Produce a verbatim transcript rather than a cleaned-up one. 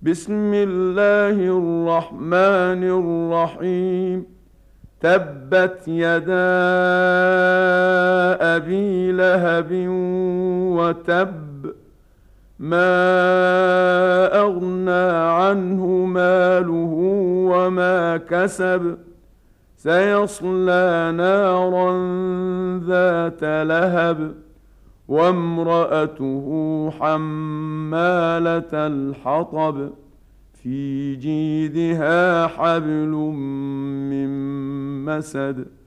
بسم الله الرحمن الرحيم. تبت يدا أبي لهب وتب، ما أغنى عنه ماله وما كسب، سيصلى نارا ذات لهب وامرأته حمالة الحطب في جيدها حبل من مسد.